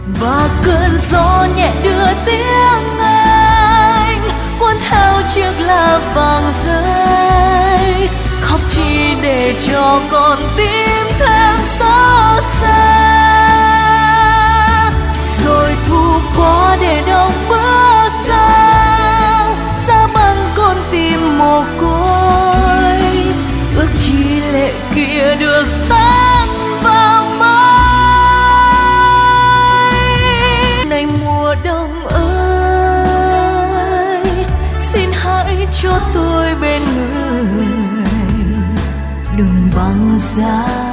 và cơn gió nhẹ đưa tiếng anh cuốn theo chiếc lá vàng rơi, khóc chỉ để cho con tim thêm xót xa. Rồi thu qua để đông bữa sau, xa băng con tim mồ côi, ước chi lệ kia được tan vào mây. Này mùa đông ơi, xin hãy cho tôi bên người, đừng băng giá.